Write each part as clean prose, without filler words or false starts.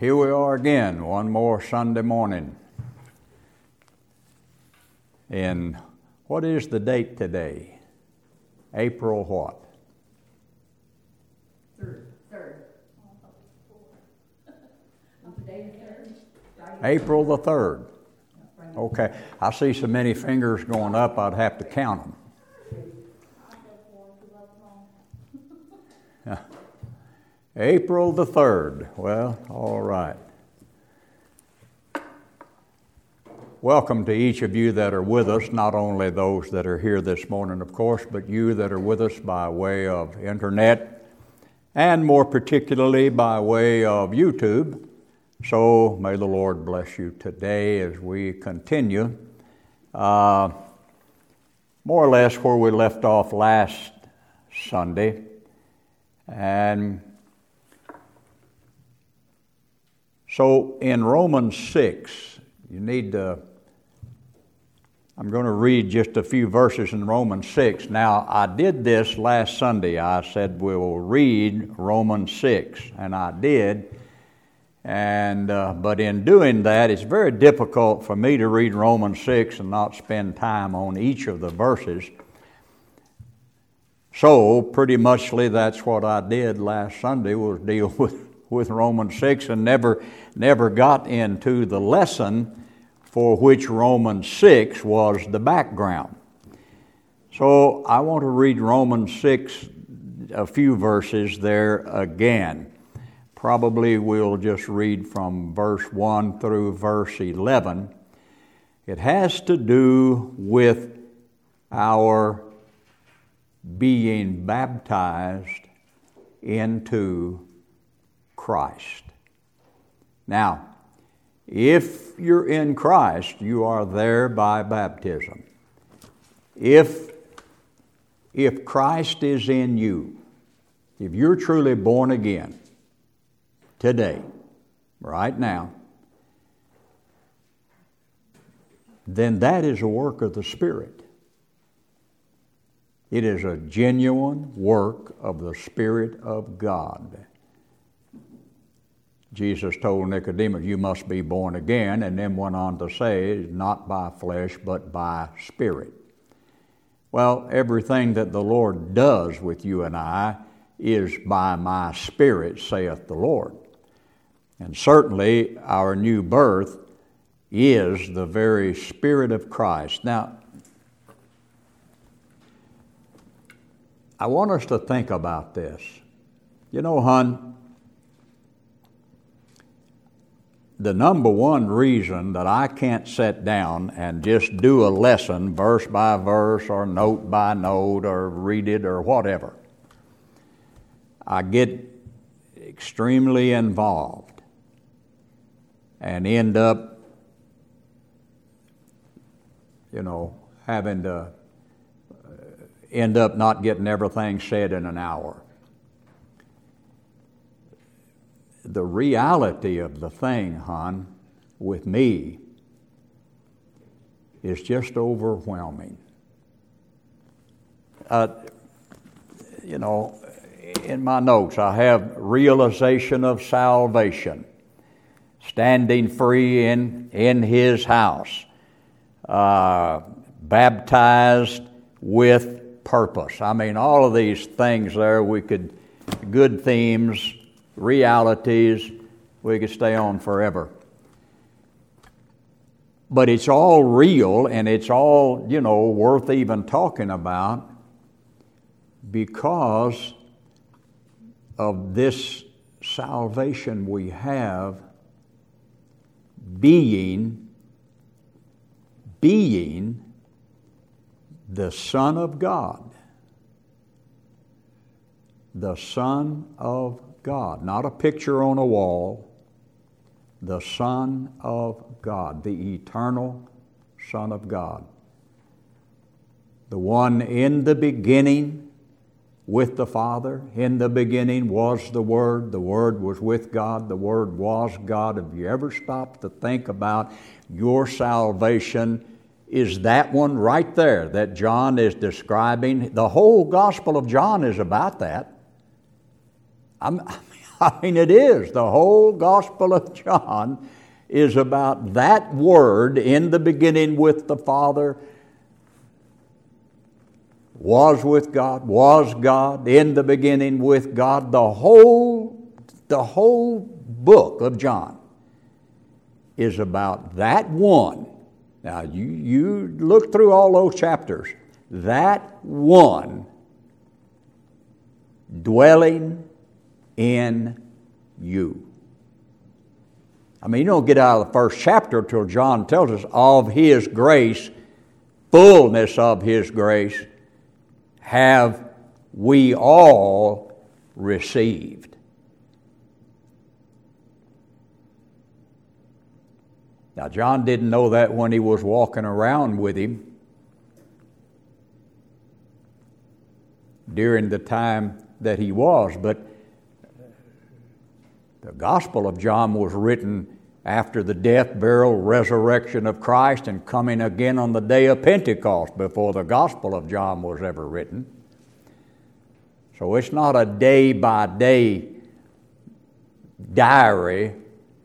Here we are again, one more Sunday morning. And what is the date today? April what? Third. April the 3rd. Okay, I see so many fingers going up, I'd have to count them. April the 3rd. Well, all right. Welcome to each of you that are with us, not only those that are here this morning, of course, but you that are with us by way of internet and more particularly by way of YouTube. So may the Lord bless you today as we continue more or less where we left off last Sunday. And so in Romans 6, I'm going to read just a few verses in Romans 6. Now, I did this last Sunday. I said we will read Romans 6, and I did. And but in doing that, it's very difficult for me to read Romans 6 and not spend time on each of the verses. So, pretty muchly, that's what I did last Sunday, was deal with Romans 6 and never got into the lesson for which Romans 6 was the background. So I want to read Romans 6, a few verses there again. Probably we'll just read from verse 1 through verse 11. It has to do with our being baptized into Christ. Now, if you're in Christ, you are there by baptism. If Christ is in you, if you're truly born again today, right now, then that is a work of the Spirit. It is a genuine work of the Spirit of God. Jesus told Nicodemus, you must be born again, and then went on to say, not by flesh, but by Spirit. Well, everything that the Lord does with you and I is by my Spirit, saith the Lord. And certainly our new birth is the very Spirit of Christ. Now, I want us to think about this. You know, hon, the number one reason that I can't sit down and just do a lesson verse by verse or note by note or read it or whatever, I get extremely involved and end up, having to end up not getting everything said in an hour. The reality of the thing, hon, with me is just overwhelming. In my notes, I have realization of salvation, standing free in His house, baptized with purpose. I mean, all of these things there, good themes, realities, we could stay on forever. But it's all real and it's all, worth even talking about because of this salvation we have being the Son of God. The Son of God, not a picture on a wall, the Son of God, the eternal Son of God. The one in the beginning with the Father. In the beginning was the Word was with God, the Word was God. Have you ever stopped to think about your salvation? Is that one right there that John is describing? The whole Gospel of John is about that. I I mean, it is. The whole Gospel of John is about that Word in the beginning with the Father, was with God, was God, in the beginning with God. The whole book of John is about that one. Now, you look through all those chapters. That one dwelling in you. I mean, you don't get out of the first chapter until John tells us of His grace, fullness of His grace, have we all received. Now, John didn't know that when he was walking around with Him during the time that he was, but the Gospel of John was written after the death, burial, resurrection of Christ and coming again on the day of Pentecost, before the Gospel of John was ever written. So it's not a day-by-day diary,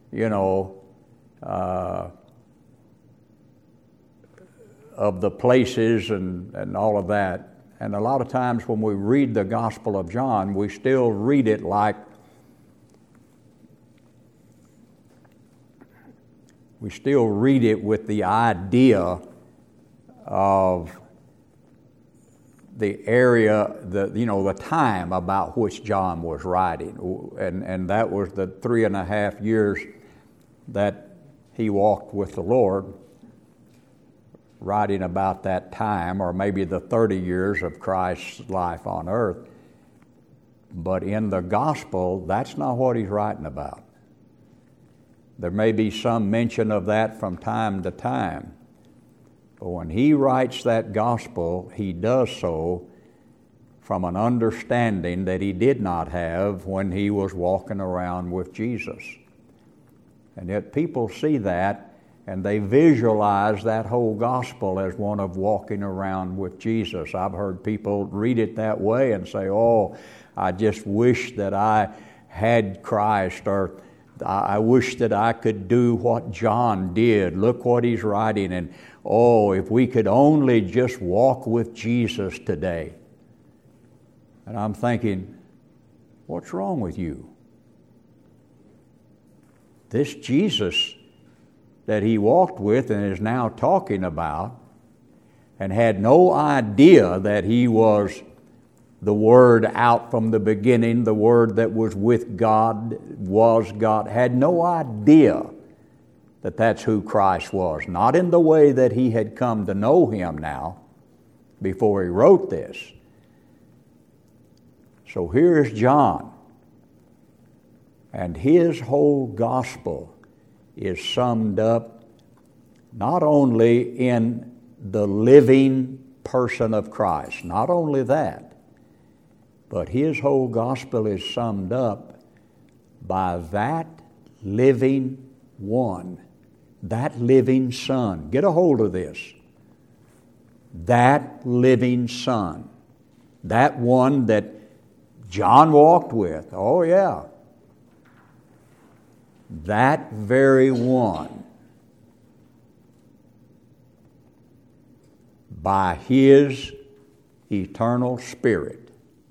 of the places and all of that. And a lot of times when we read the Gospel of John, we still read it like we still read it with the idea of the area, the time about which John was writing. And that was the 3.5 years that he walked with the Lord, writing about that time, or maybe the 30 years of Christ's life on earth. But in the gospel, that's not what he's writing about. There may be some mention of that from time to time. But when he writes that gospel, he does so from an understanding that he did not have when he was walking around with Jesus. And yet people see that, and they visualize that whole gospel as one of walking around with Jesus. I've heard people read it that way and say, oh, I just wish that I had Christ, or I wish that I could do what John did. Look what he's writing, and oh, if we could only just walk with Jesus today. And I'm thinking, what's wrong with you? This Jesus that he walked with and is now talking about, and had no idea that he was the Word out from the beginning, the Word that was with God, was God, had no idea that that's who Christ was. Not in the way that he had come to know Him now, before he wrote this. So here's John, and his whole gospel is summed up not only in the living person of Christ, not only that, but his whole gospel is summed up by that living one, that living Son. Get a hold of this. That living Son, that one that John walked with, oh yeah, that very one, by His eternal Spirit,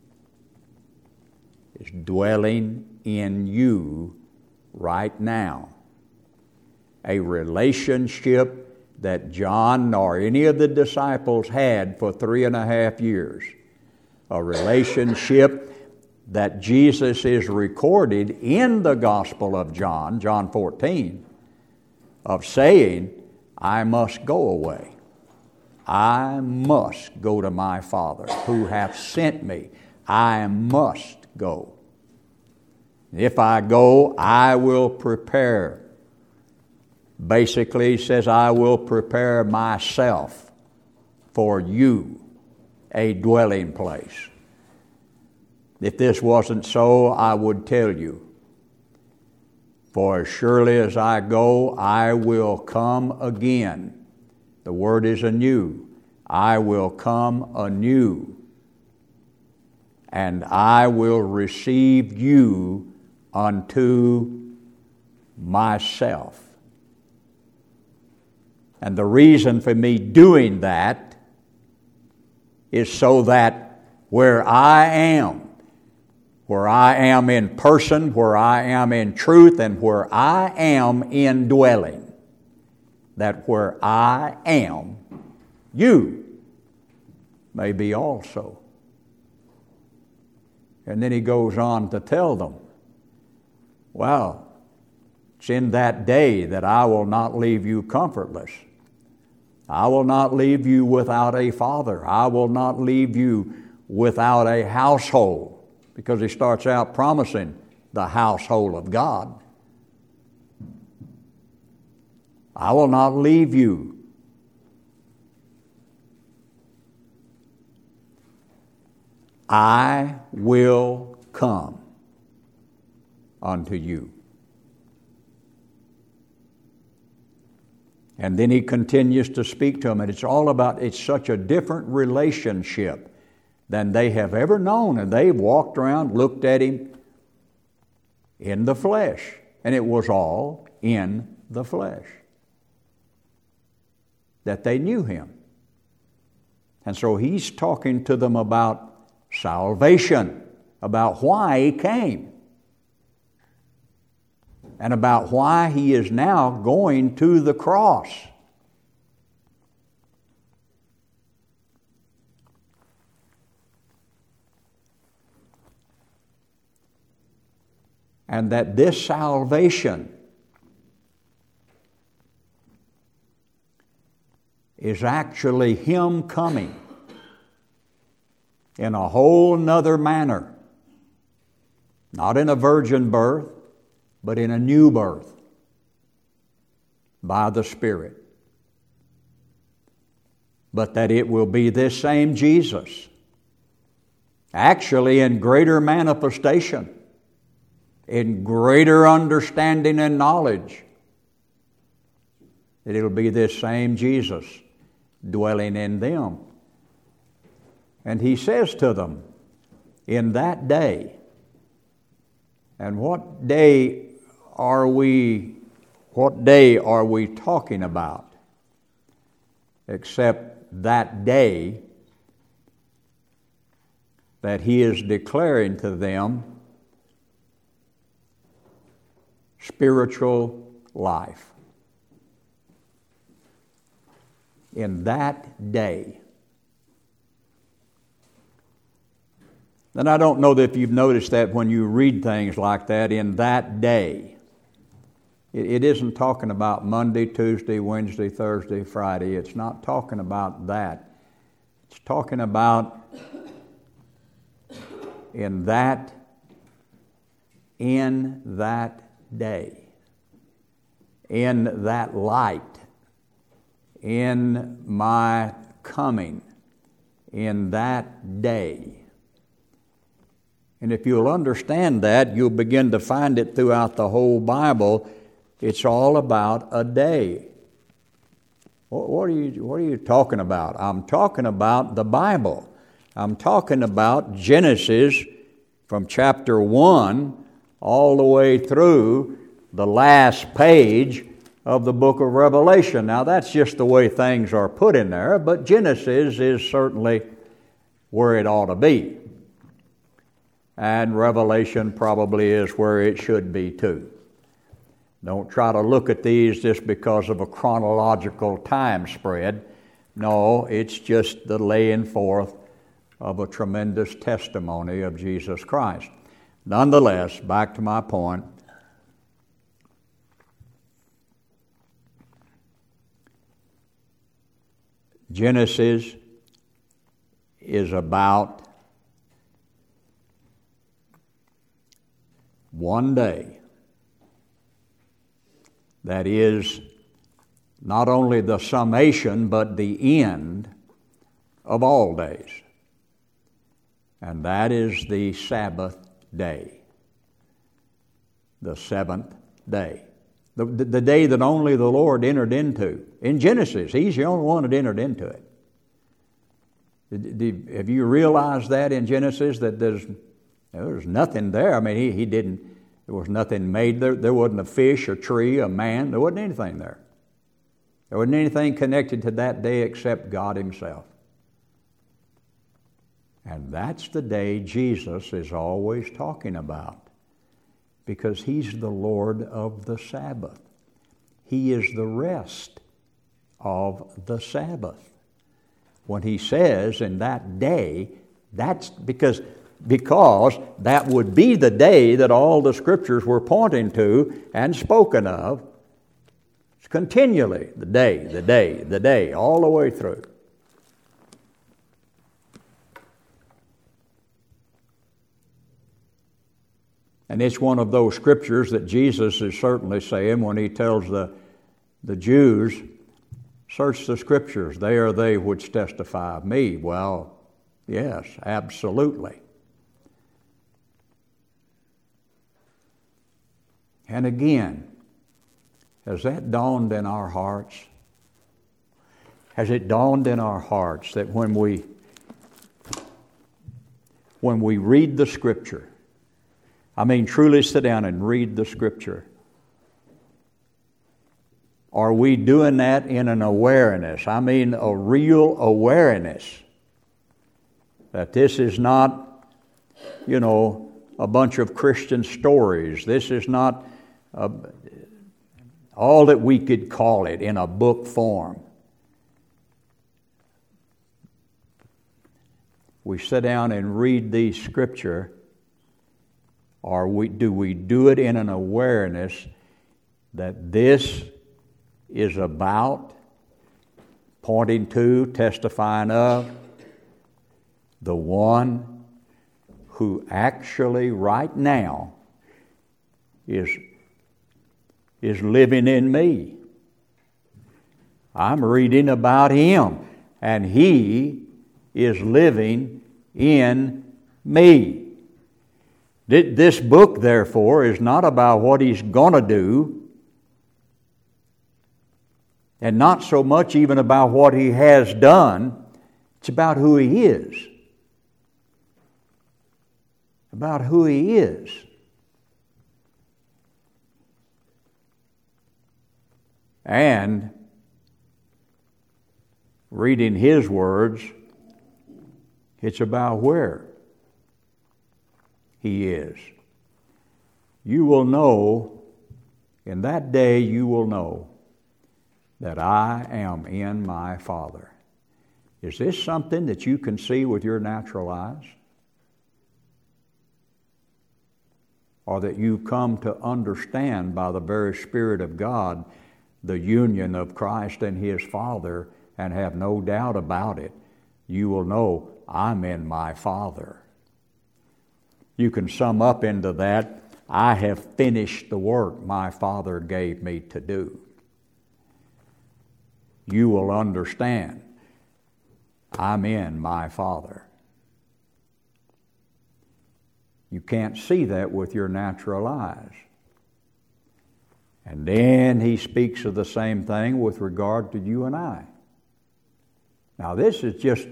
is dwelling in you right now. A relationship that John nor any of the disciples had for 3.5 years. A relationship that Jesus is recorded in the Gospel of John, John 14, of saying, I must go away. I must go to my Father who hath sent me. I must go. If I go, I will prepare. Basically, he says, I will prepare myself for you a dwelling place. If this wasn't so, I would tell you. For as surely as I go, I will come again. The word is anew. I will come anew. And I will receive you unto myself. And the reason for me doing that is so that where I am in person, where I am in truth, and where I am indwelling, that where I am, you may be also. And then he goes on to tell them, well, it's in that day that I will not leave you comfortless. I will not leave you without a father. I will not leave you without a household. Because he starts out promising the household of God. I will not leave you. I will come unto you. And then he continues to speak to them, and it's such a different relationship than they have ever known. And they've walked around, looked at him in the flesh, and it was all in the flesh that they knew him. And so he's talking to them about salvation, about why he came, and about why he is now going to the cross. And that this salvation is actually him coming in a whole nother manner. Not in a virgin birth, but in a new birth by the Spirit. But that it will be this same Jesus, actually in greater manifestation, in greater understanding and knowledge, that it'll be this same Jesus dwelling in them. And he says to them, in that day, and what day are we talking about? Except that day that he is declaring to them spiritual life. In that day. And I don't know that if you've noticed that when you read things like that, in that day. It isn't talking about Monday, Tuesday, Wednesday, Thursday, Friday. It's not talking about that. It's talking about in that day, in that light, in my coming, in that day. And if you'll understand that, you'll begin to find it throughout the whole Bible. It's all about a day. What are you talking about? I'm talking about the Bible. I'm talking about Genesis from chapter 1 all the way through the last page of the book of Revelation. Now, that's just the way things are put in there, but Genesis is certainly where it ought to be. And Revelation probably is where it should be too. Don't try to look at these just because of a chronological time spread. No, it's just the laying forth of a tremendous testimony of Jesus Christ. Nonetheless, back to my point, Genesis is about one day that is not only the summation but the end of all days. And that is the Sabbath day, the seventh day. The day that only the Lord entered into. In Genesis, He's the only one that entered into it. Have you realized that in Genesis, that there's nothing there? I mean, he didn't There was nothing made there. There wasn't a fish, a tree, a man. There wasn't anything there. There wasn't anything connected to that day except God Himself. And that's the day Jesus is always talking about, because He's the Lord of the Sabbath. He is the rest of the Sabbath. When He says in that day, that's because that would be the day that all the Scriptures were pointing to and spoken of. It's continually the day, all the way through. And it's one of those Scriptures that Jesus is certainly saying when He tells the Jews, search the Scriptures, they are they which testify of me. Well, yes, absolutely. And again, has that dawned in our hearts? Has it dawned in our hearts that when we read the Scripture, truly sit down and read the Scripture, are we doing that in an awareness? A real awareness that this is not, a bunch of Christian stories. This is not all that we could call it in a book form. We sit down and read the Scripture, or do we do it in an awareness that this is about, pointing to, testifying of, the one who actually right now is living in me. I'm reading about Him, and He is living in me. This book, therefore, is not about what He's going to do, and not so much even about what He has done. It's about who He is. About who He is. And reading His words, it's about where He is. You will know, in that day you will know that I am in my Father. Is this something that you can see with your natural eyes? Or that you come to understand by the very Spirit of God the union of Christ and His Father and have no doubt about it? You will know, I'm in my Father. You can sum up into that, I have finished the work my Father gave me to do. You will understand, I'm in my Father. You can't see that with your natural eyes. And then He speaks of the same thing with regard to you and I. Now this is just,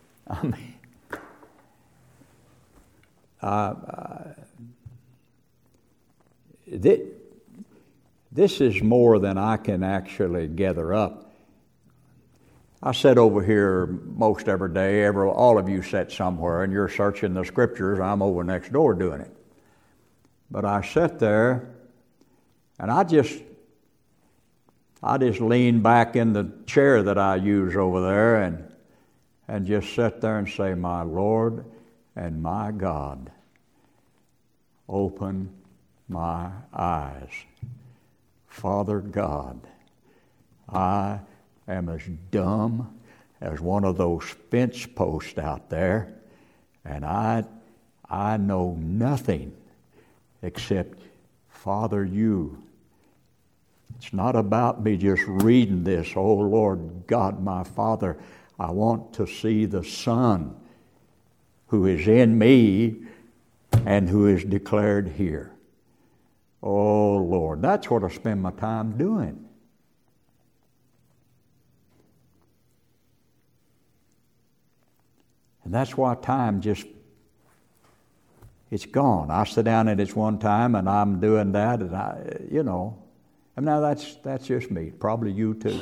this is more than I can actually gather up. I sit over here most every day. All of you sit somewhere and you're searching the Scriptures. I'm over next door doing it. But I sit there and I just lean back in the chair that I use over there and just sit there and say, my Lord and my God, open my eyes. Father God, I am as dumb as one of those fence posts out there, and I know nothing except, Father, you. It's not about me just reading this. Oh, Lord God, my Father, I want to see the Son who is in me and who is declared here. Oh, Lord, that's what I spend my time doing. And that's why time just It's gone. I sit down at it one time and I'm doing that, and and now that's just me. Probably you too.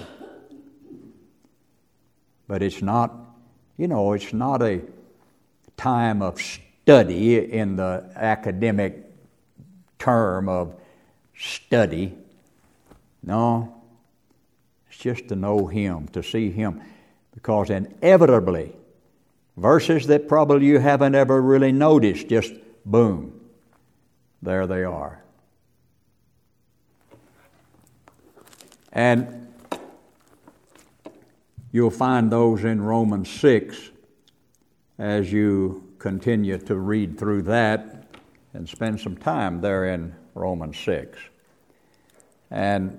But it's not, it's not a time of study in the academic term of study. No, it's just to know Him, to see Him. Because inevitably, verses that probably you haven't ever really noticed, just boom, there they are. And you'll find those in Romans 6 as you continue to read through that and spend some time there in Romans 6. And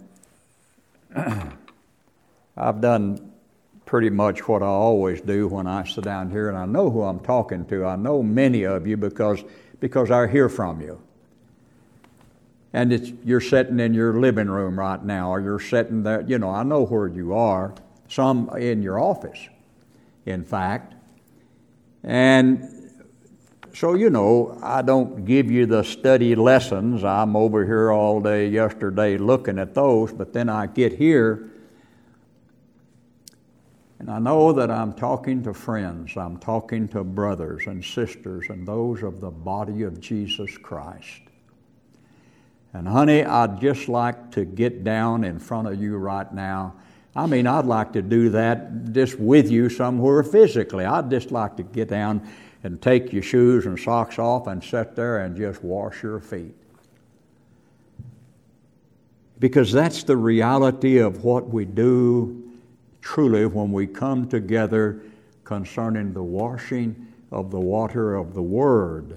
I've done pretty much what I always do when I sit down here, and I know who I'm talking to. I know many of you because I hear from you. And you're sitting in your living room right now, or you're sitting there, I know where you are. Some in your office, in fact. And so, I don't give you the study lessons. I'm over here all day yesterday looking at those, but then I get here and I know that I'm talking to friends. I'm talking to brothers and sisters and those of the body of Jesus Christ. And honey, I'd just like to get down in front of you right now. I mean, I'd like to do that just with you somewhere physically. I'd just like to get down and take your shoes and socks off and sit there and just wash your feet. Because that's the reality of what we do truly when we come together concerning the washing of the water of the Word.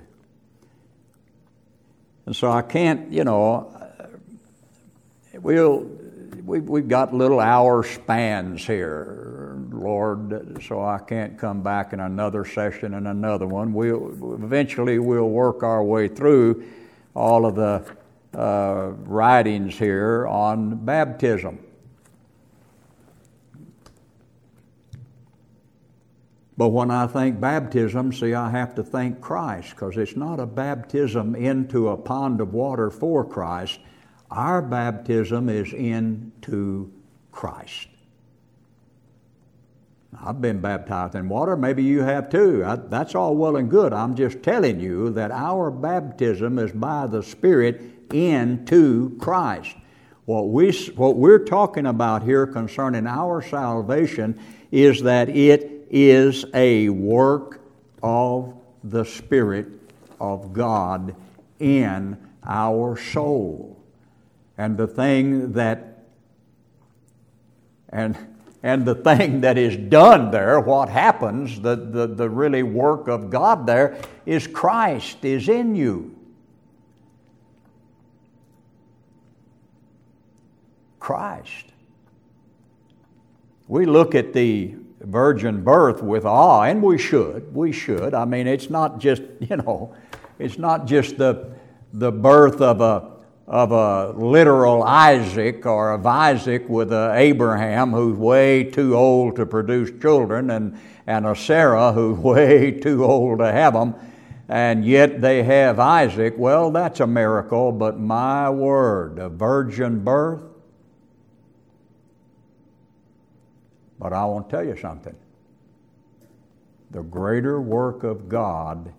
And so I can't, we've got little hour spans here, Lord, so I can't come back in another session and another one. Eventually we'll work our way through all of the writings here on baptism. But when I think baptism, see, I have to think Christ, because it's not a baptism into a pond of water for Christ. Our baptism is into Christ. I've been baptized in water. Maybe you have too. That's all well and good. I'm just telling you that our baptism is by the Spirit into Christ. What we're talking about here concerning our salvation is that it is a work of the Spirit of God in our soul. And the thing that is done there, what happens, the really work of God there is Christ is in you. Christ. We look at the virgin birth with awe, and we should. I mean, it's not just, it's not just the birth of a literal Isaac, or of Isaac with a Abraham who's way too old to produce children, and a Sarah who's way too old to have them, and yet they have Isaac. Well, that's a miracle, but my word, a virgin birth. But I want to tell you something. The greater work of God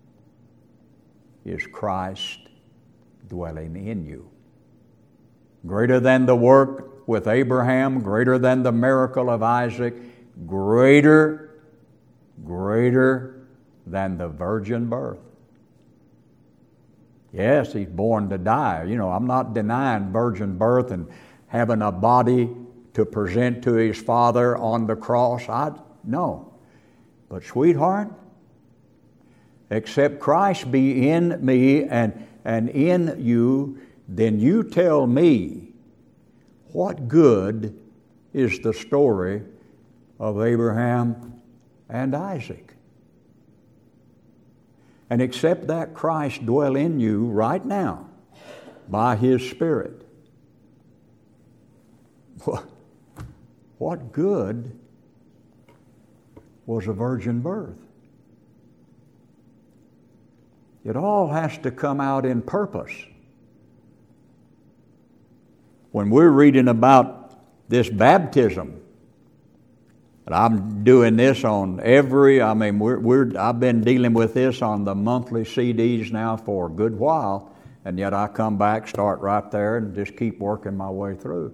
is Christ dwelling in you. Greater than the work with Abraham, greater than the miracle of Isaac, greater than the virgin birth. Yes, he's born to die. I'm not denying virgin birth and having a body to present to his Father on the cross. No. But sweetheart, except Christ be in me and in you, then you tell me, what good is the story of Abraham and Isaac? And except that Christ dwell in you right now by His Spirit, what good was a virgin birth? It all has to come out in purpose. When we're reading about this baptism, and I'm doing this on I've been dealing with this on the monthly CDs now for a good while, and yet I come back, start right there, and just keep working my way through.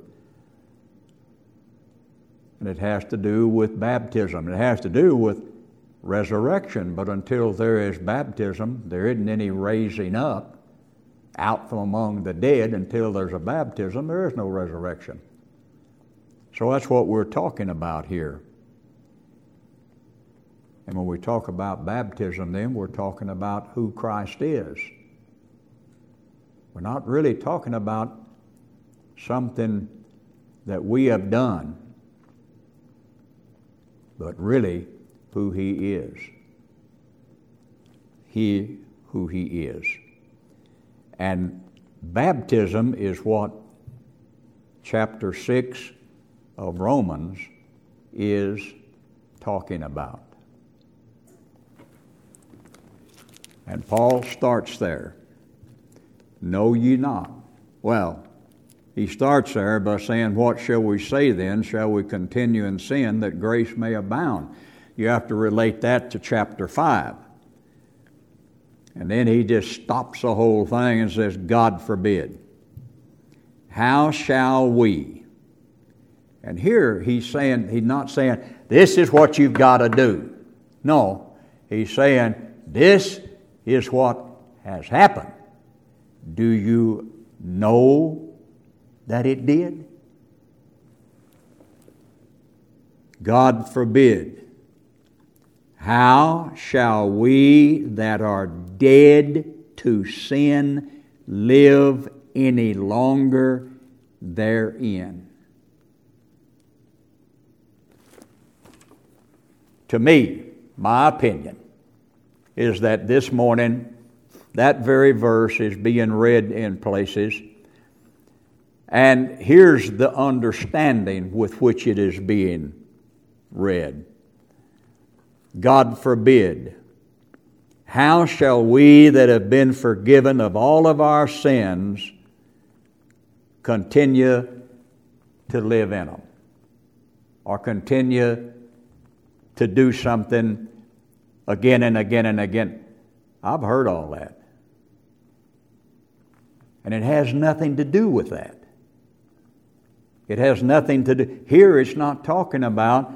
And it has to do with baptism. It has to do with resurrection, but until there is baptism, there isn't any raising up out from among the dead. Until there's a baptism, there is no resurrection. So that's what we're talking about here. And when we talk about baptism, then we're talking about who Christ is. We're not really talking about something that we have done, but really who He is. Who He is. And baptism is what chapter 6 of Romans is talking about. And Paul starts there. Know ye not? Well, he starts there by saying, what shall we say then? Shall we continue in sin that grace may abound? You have to relate that to chapter 5. And then he just stops the whole thing and says, God forbid. How shall we? And here he's not saying, this is what you've got to do. No, he's saying, this is what has happened. Do you know that it did? God forbid. How shall we that are dead to sin live any longer therein? To me, my opinion is that this morning that very verse is being read in places, and here's the understanding with which it is being read. God forbid. How shall we that have been forgiven of all of our sins continue to live in them? Or continue to do something again and again and again? I've heard all that. And it has nothing to do with that. It has nothing to do. Here it's not talking about,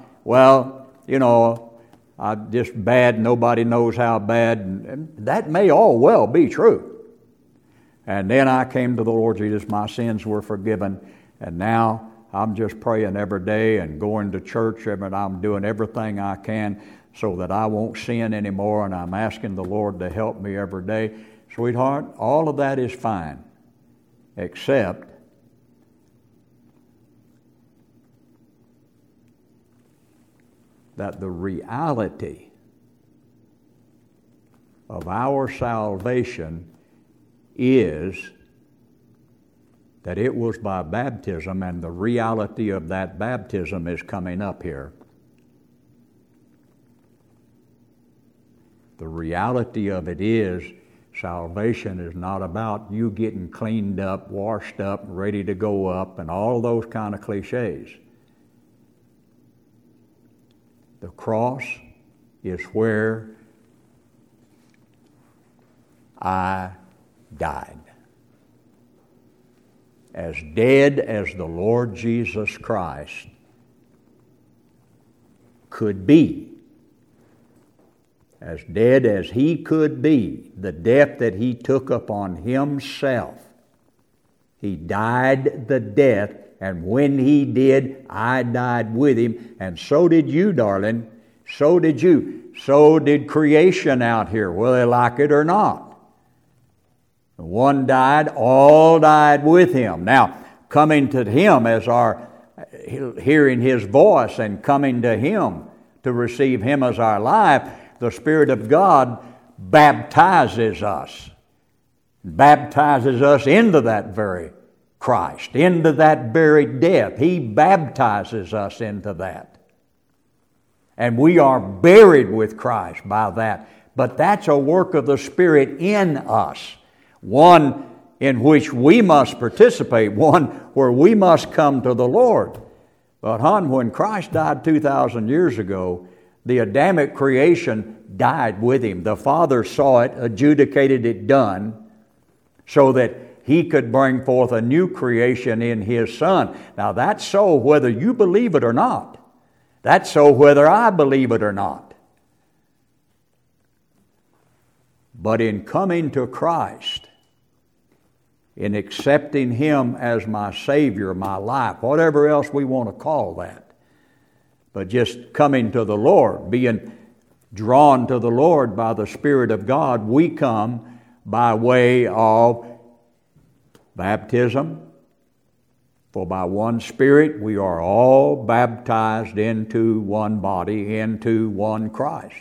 I'm just bad, nobody knows how bad. And that may all well be true. And then I came to the Lord Jesus, my sins were forgiven, and now I'm just praying every day and going to church, and I'm doing everything I can so that I won't sin anymore, and I'm asking the Lord to help me every day. Sweetheart, all of that is fine, except that the reality of our salvation is that it was by baptism, and the reality of that baptism is coming up here. The reality of it is salvation is not about you getting cleaned up, washed up, ready to go up, and all those kind of cliches. The cross is where I died. As dead as the Lord Jesus Christ could be, as dead as He could be, the death that He took upon Himself. He died the death, and when He did, I died with Him, and so did you, darling. So did you. So did creation out here, whether they like it or not. One died, all died with Him. Now, coming to Him as hearing His voice and coming to Him to receive Him as our life, the Spirit of God baptizes us into that very Christ, into that very death. He baptizes us into that. And we are buried with Christ by But that's a work of the Spirit in us, one in which we must participate, one where we must come to the Lord. But when Christ died 2,000 years ago, the Adamic creation died with Him. The Father saw it, adjudicated it done, so that He could bring forth a new creation in His Son. Now that's so whether you believe it or not. That's so whether I believe it or not. But in coming to Christ, in accepting Him as my Savior, my life, whatever else we want to call that, but just coming to the Lord, being drawn to the Lord by the Spirit of God, we come by way of baptism. For by one Spirit we are all baptized into one body, into one Christ.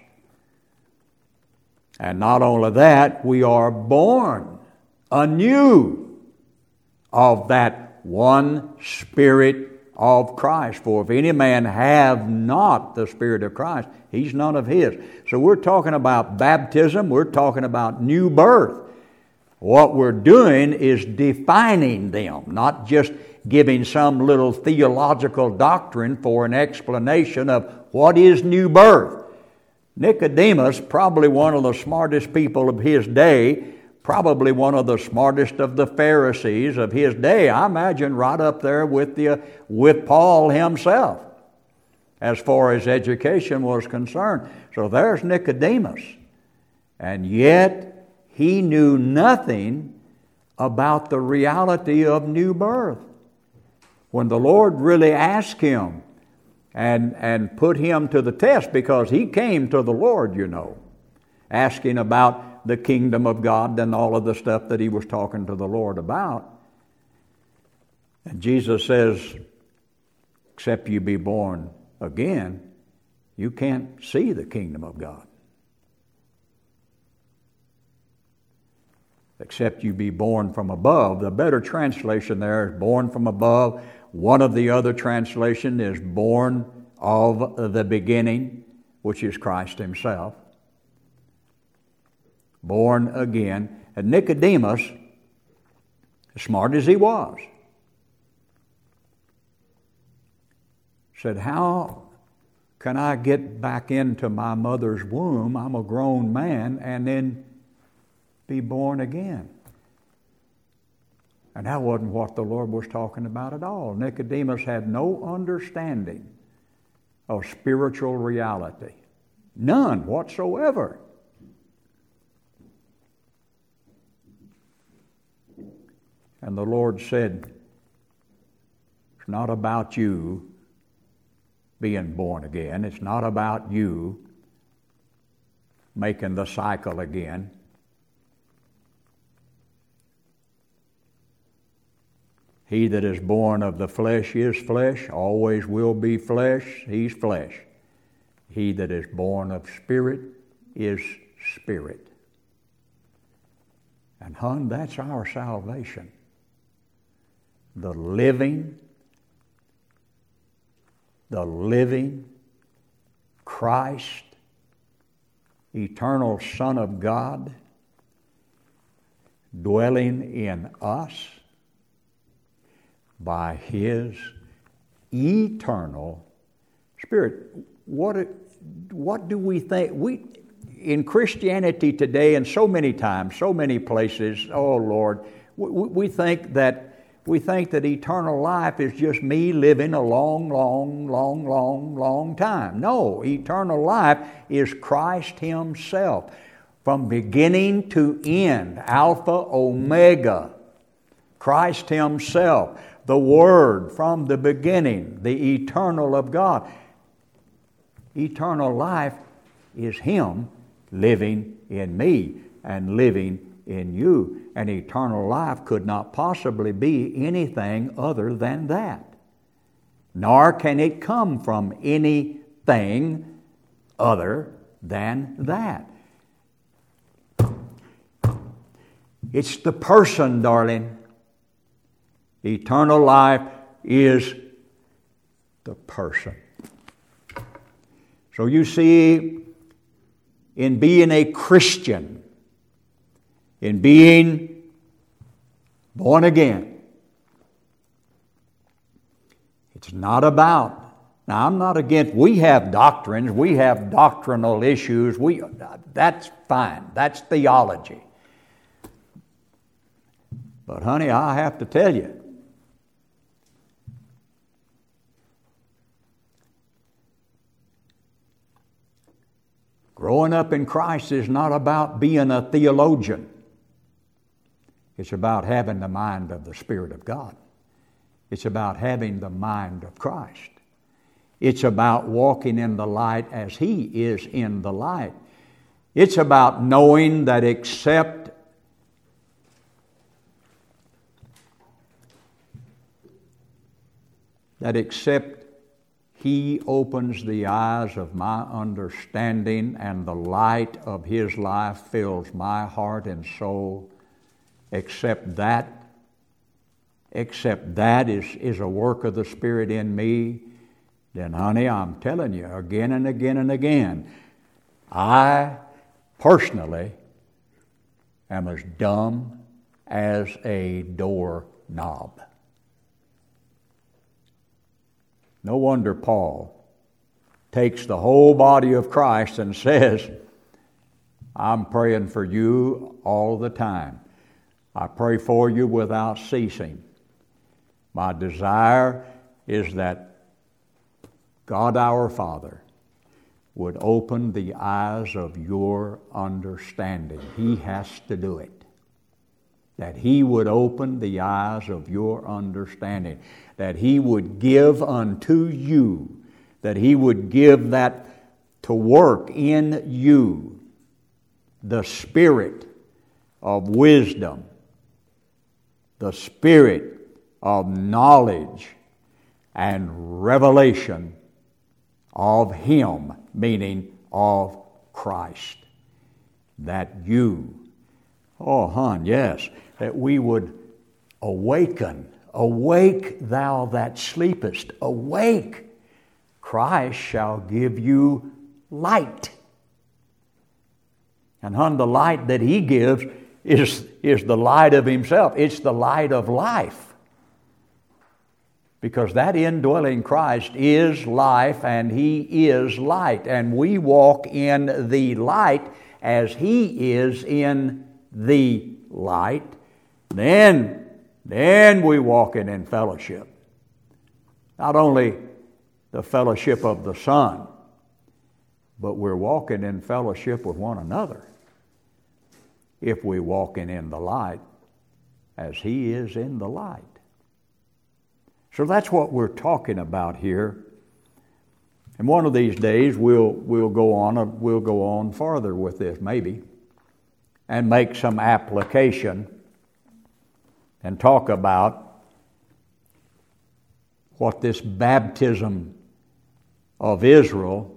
And not only that, we are born anew of that one Spirit of Christ. For if any man have not the Spirit of Christ, he's none of His. So we're talking about baptism, we're talking about new birth. What we're doing is defining them, not just giving some little theological doctrine for an explanation of what is new birth. Nicodemus, probably one of the smartest people of his day, probably one of the smartest of the Pharisees of his day, I imagine right up there with Paul himself, as far as education was concerned. So there's Nicodemus. And yet he knew nothing about the reality of new birth. When the Lord really asked him and put him to the test, because he came to the Lord, asking about the kingdom of God and all of the stuff that he was talking to the Lord about. And Jesus says, except you be born again, you can't see the kingdom of God. Except you be born from above. The better translation there is born from above. One of the other translations is born of the beginning, which is Christ Himself. Born again. And Nicodemus, as smart as he was, said, how can I get back into my mother's womb? I'm a grown man, and then be born again. And that wasn't what the Lord was talking about at all. Nicodemus had no understanding of spiritual reality. None whatsoever. And the Lord said, it's not about you being born again. It's not about you making the cycle again. He that is born of the flesh is flesh, always will be flesh, he's flesh. He that is born of spirit is spirit. And that's our salvation. The living Christ, eternal Son of God, dwelling in us by His eternal Spirit. What do we think? In Christianity today, and so many times, so many places, oh Lord, we think that eternal life is just me living a long time. No, eternal life is Christ Himself, from beginning to end, Alpha, Omega, Christ Himself. The Word from the beginning, the eternal of God. Eternal life is Him living in me and living in you. And eternal life could not possibly be anything other than that. Nor can it come from anything other than that. It's the person, darling. Eternal life is the person. So you see, in being a Christian, in being born again. It's not about, now I'm not against, we have doctrines, we have doctrinal issues, that's fine, that's theology. But honey, I have to tell you, growing up in Christ is not about being a theologian. It's about having the mind of the Spirit of God. It's about having the mind of Christ. It's about walking in the light as He is in the light. It's about knowing that except He opens the eyes of my understanding and the light of His life fills my heart and soul, except that is a work of the Spirit in me, then honey, I'm telling you again and again and again, I personally am as dumb as a doorknob. No wonder Paul takes the whole body of Christ and says, I'm praying for you all the time. I pray for you without ceasing. My desire is that God our Father would open the eyes of your understanding. He has to do it. That He would open the eyes of your understanding. That He would give unto you. That He would give that to work in you. The Spirit of wisdom. The Spirit of knowledge and revelation of Him, meaning of Christ. That you, that we would awaken. Awake, thou that sleepest. Awake. Christ shall give you light. And the light that He gives is the light of Himself. It's the light of life. Because that indwelling Christ is life and He is light. And we walk in the light as He is in the light. Then we walk in fellowship. Not only the fellowship of the Son, but we're walking in fellowship with one another. If we walking in the light as He is in the light. So that's what we're talking about here. And one of these days we'll go on farther with this maybe and make some application and talk about what this baptism of Israel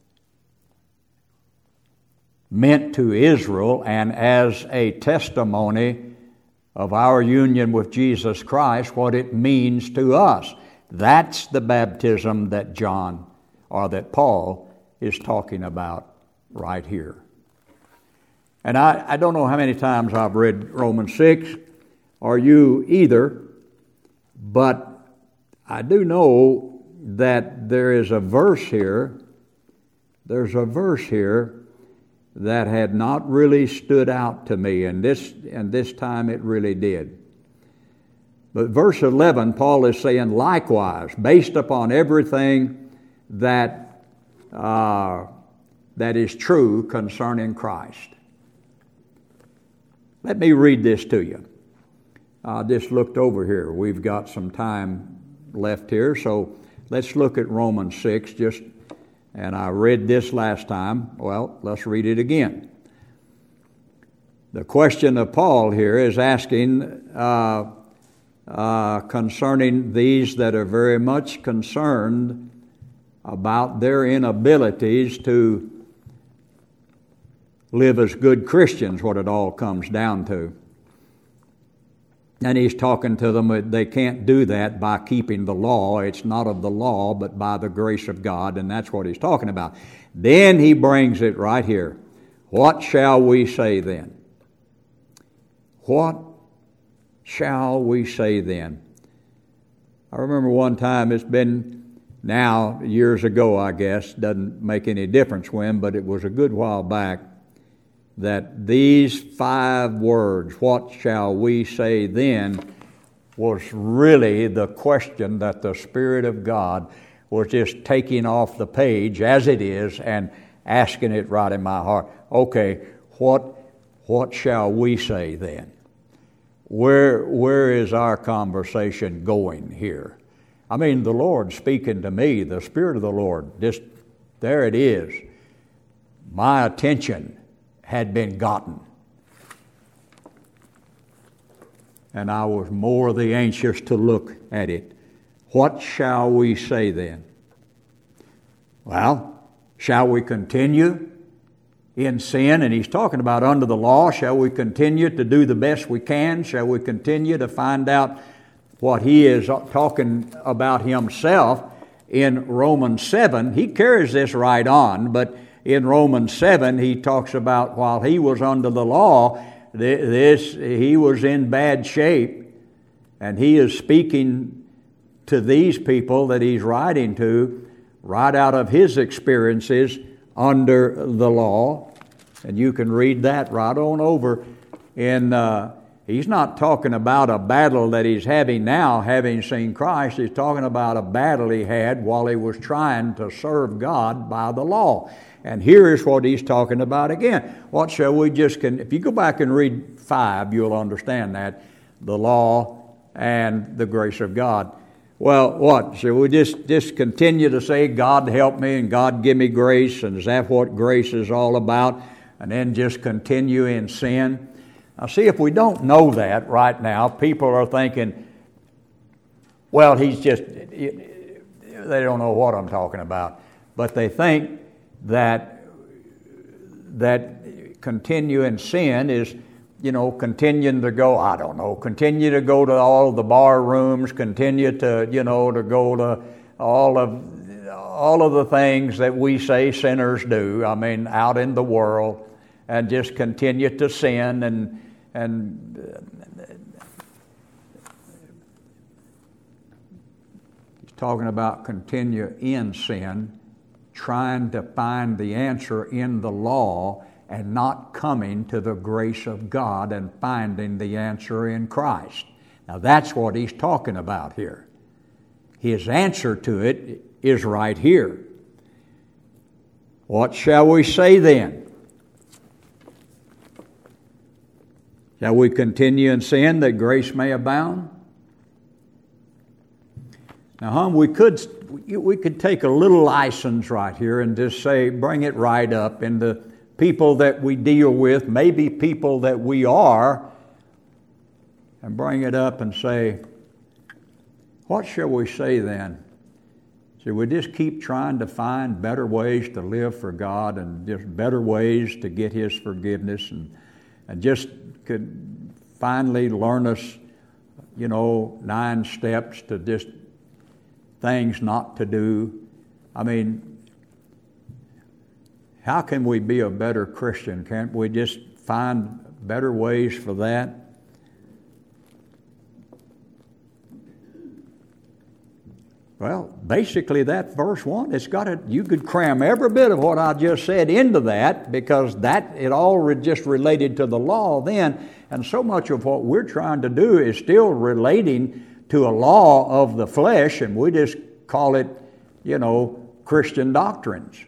meant to Israel and as a testimony of our union with Jesus Christ, what it means to us. That's the baptism that Paul is talking about right here. And I don't know how many times I've read Romans 6, or you either, but I do know that there is a verse here. There's a verse here that had not really stood out to me, and this time it really did. But verse 11, Paul is saying, likewise, based upon everything that is true concerning Christ. Let me read this to you. I just looked over here. We've got some time left here, so let's look at Romans 6 and I read this last time. Well, let's read it again. The question of Paul here is asking concerning these that are very much concerned about their inabilities to live as good Christians, what it all comes down to. And he's talking to them that they can't do that by keeping the law. It's not of the law, but by the grace of God, and that's what he's talking about. Then he brings it right here. What shall we say then? What shall we say then? I remember one time, it's been now years ago, I guess, doesn't make any difference when, but it was a good while back, that these 5 words, what shall we say then, was really the question that the Spirit of God was just taking off the page as it is and asking it right in my heart. Okay, what shall we say then? Where is our conversation going here? I mean, the Lord speaking to me, the Spirit of the Lord, just there it is. My attention had been gotten. And I was more the anxious to look at it. What shall we say then? Well, shall we continue in sin? And he's talking about under the law. Shall we continue to do the best we can? Shall we continue to find out what he is talking about himself in Romans 7? He carries this right on, but in Romans 7 he talks about while he was under the law, he was in bad shape, and he is speaking to these people that he's writing to right out of his experiences under the law. And you can read that right on over he's not talking about a battle that he's having now, having seen Christ. He's talking about a battle he had while he was trying to serve God by the law. And here is what he's talking about again. What shall we if you go back and read 5, you'll understand that. The law and the grace of God. Well, what? Shall we just continue to say, God help me and God give me grace? And is that what grace is all about? And then just continue in sin? Now see, if we don't know that right now, people are thinking, well, they don't know what I'm talking about. But they think that continue in sin is, continuing to go, continue to go to all of the bar rooms, continue to, to go to all of the things that we say sinners do, out in the world, and just continue to sin and he's talking about continue in sin, trying to find the answer in the law and not coming to the grace of God and finding the answer in Christ. Now that's what he's talking about here. His answer to it is right here. What shall we say then? Shall we continue in sin that grace may abound? Now, we could take a little license right here and just say, bring it right up in the people that we deal with, maybe people that we are, and bring it up and say, what shall we say then? Should we just keep trying to find better ways to live for God and just better ways to get His forgiveness and just could finally learn us, 9 steps to just things not to do? How can we be a better Christian? Can't we just find better ways for that? Well, basically that verse 1, you could cram every bit of what I just said into that, because it all just related to the law then, and so much of what we're trying to do is still relating to a law of the flesh, and we just call it, Christian doctrines.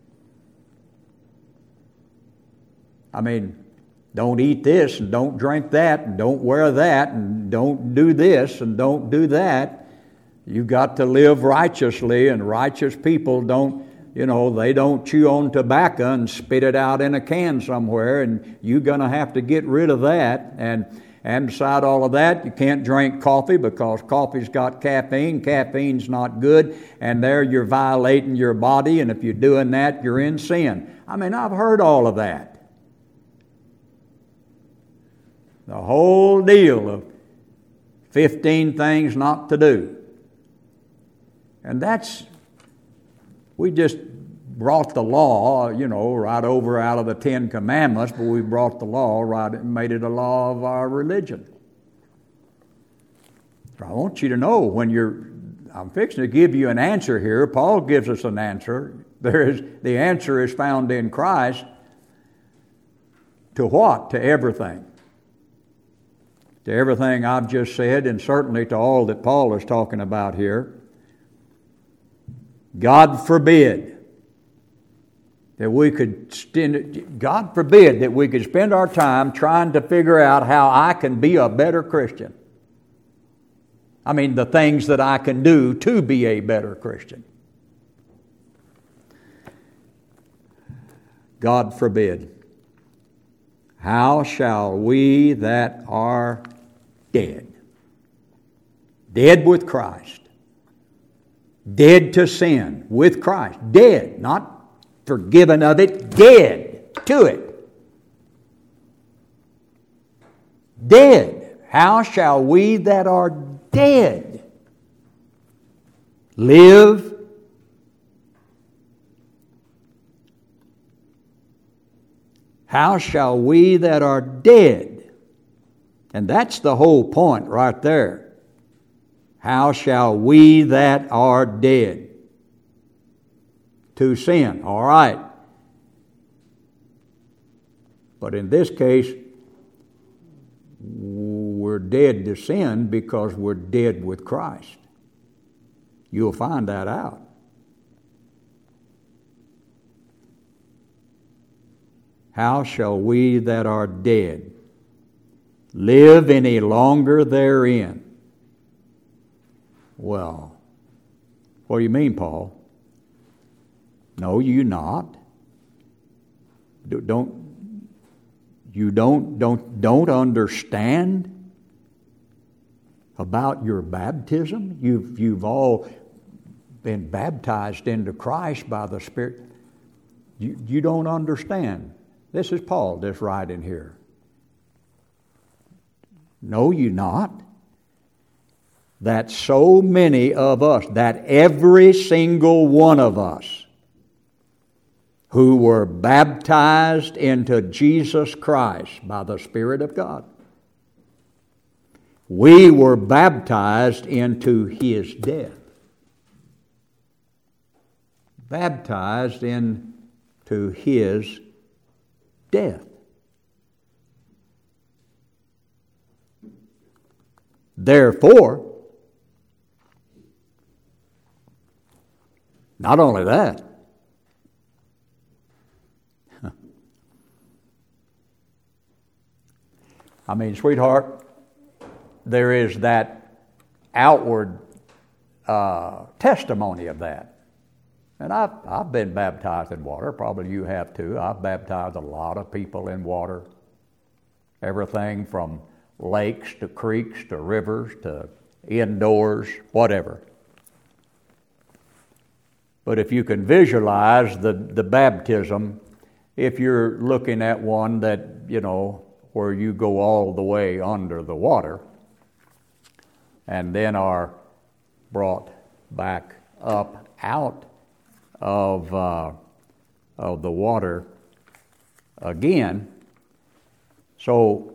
Don't eat this, and don't drink that, and don't wear that, and don't do this, and don't do that. You've got to live righteously, and righteous people they don't chew on tobacco and spit it out in a can somewhere, and you're going to have to get rid of that. And beside all of that, you can't drink coffee because coffee's got caffeine. Caffeine's not good, and there you're violating your body, and if you're doing that, you're in sin. I've heard all of that. The whole deal of 15 things not to do. And we just brought the law, right over out of the Ten Commandments, but we brought the law right and made it a law of our religion. I want you to know I'm fixing to give you an answer here. Paul gives us an answer. The answer is found in Christ. To what? To everything. To everything I've just said, and certainly to all that Paul is talking about here. God forbid that we could spend our time trying to figure out how I can be a better Christian. I mean, the things that I can do to be a better Christian. God forbid. How shall we that are dead with Christ, dead to sin with Christ, dead, not forgiven of it, dead to it, dead. How shall we that are dead live? How shall we that are dead? And that's the whole point right there. How shall we that are dead to sin? All right. But in this case, we're dead to sin because we're dead with Christ. You'll find that out. How shall we that are dead live any longer therein? Well, what do you mean, Paul? No, you not. Don't understand about your baptism? You've all been baptized into Christ by the Spirit. You don't understand. This is Paul just writing here. Know you not that so many of us, that every single one of us who were baptized into Jesus Christ by the Spirit of God, we were baptized into His death. Baptized into His death. Therefore, not only that, I mean, sweetheart, there is that outward testimony of that. And I've been baptized in water. Probably you have too. I've baptized a lot of people in water. Everything from lakes to creeks to rivers to indoors, whatever. But if you can visualize the baptism, if you're looking at one that, where you go all the way under the water and then are brought back up out of the water again. So,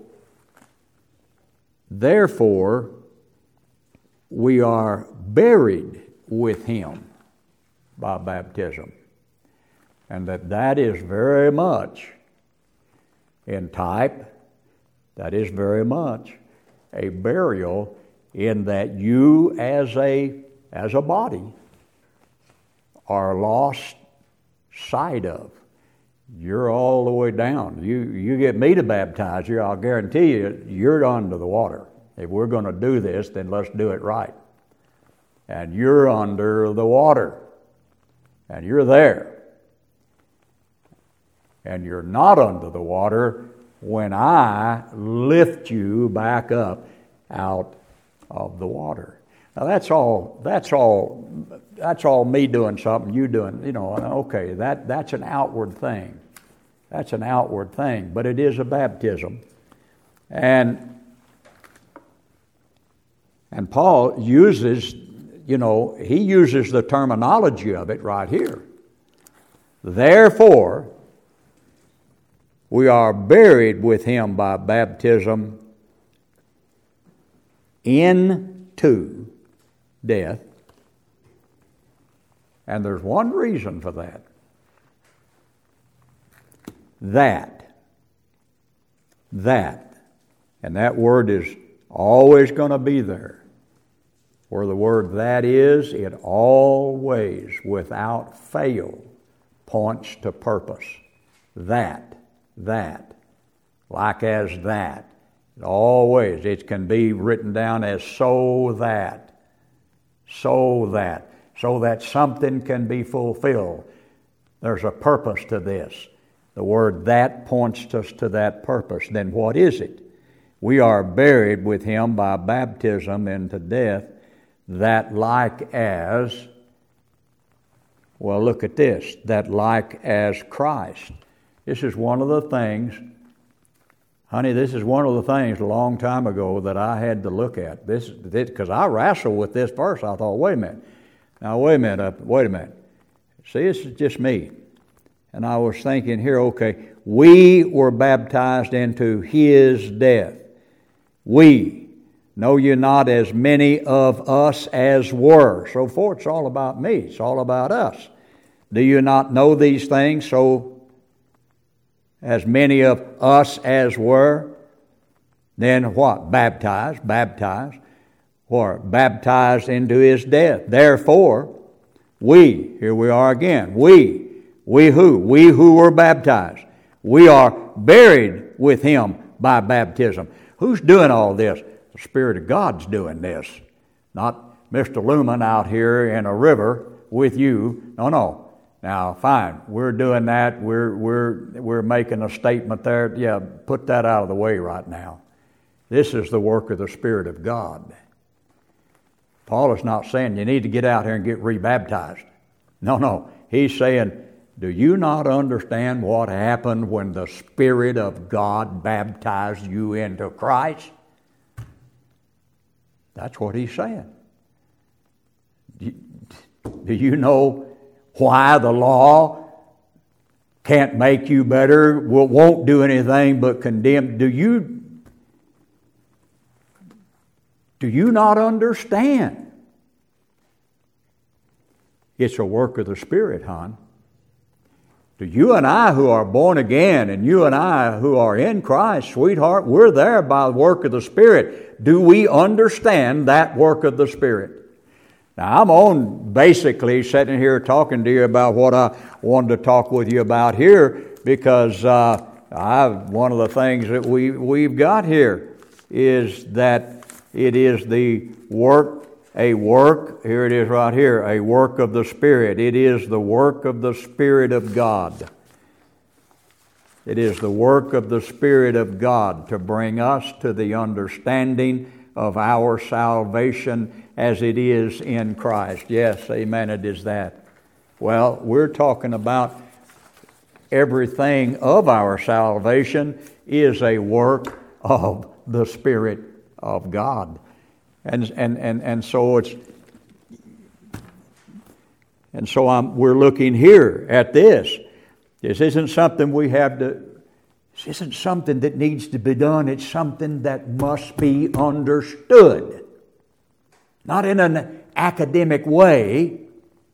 therefore, we are buried with Him by baptism. And that is very much in type, that is very much a burial in that you as a body are lost sight of. You're all the way down. You get me to baptize you, I'll guarantee you're under the water. If we're going to do this, then let's do it right. And you're under the water. And you're there. And you're not under the water when I lift you back up out of the water. Now that's all me doing something, you doing, okay, that's an outward thing. That's an outward thing, but it is a baptism. And Paul uses, he uses the terminology of it right here. Therefore, we are buried with him by baptism into death. And there's one reason for that. And that word is always going to be there. Where the word that is, it always, without fail, points to purpose. That. Like as that. Always. It can be written down as so that. So that something can be fulfilled. There's a purpose to this. The word that points us to that purpose. Then what is it? We are buried with him by baptism into death, that like as, well, look at this, that like as Christ. This is one of the things, honey, this is one of the things a long time ago that I had to look at. This because I wrestled with this verse. I thought, wait a minute. See, this is just me. And I was thinking here, okay, we were baptized into his death. We, know you not as many of us as were. So forth, it's all about me. It's all about us. Do you not know these things? So as many of us as were. Then what? Baptized. Or baptized into his death. Therefore, we, here we are again, we who? We who were baptized. We are buried with him by baptism. Who's doing all this? The Spirit of God's doing this. Not Mr. Lumen out here in a river with you. No. Now, fine, we're doing that. We're making a statement there. Yeah, put that out of the way right now. This is the work of the Spirit of God. Paul is not saying you need to get out here and get rebaptized. No. He's saying, do you not understand what happened when the Spirit of God baptized you into Christ? That's what he's saying. Do you know why the law can't make you better, won't do anything but condemn? Do you not understand? It's a work of the Spirit, hon. To you and I who are born again, and you and I who are in Christ, sweetheart, we're there by the work of the Spirit. Do we understand that work of the Spirit? Now, I'm basically sitting here talking to you about what I wanted to talk with you about here, because one of the things that we've got here is that it is a work, here it is right here, a work of the Spirit. It is the work of the Spirit of God. It is the work of the Spirit of God to bring us to the understanding of our salvation as it is in Christ. Yes, amen, it is that. Well, we're talking about everything of our salvation is a work of the Spirit of God. And so we're looking here at this. This isn't something this isn't something that needs to be done. It's something that must be understood. Not in an academic way,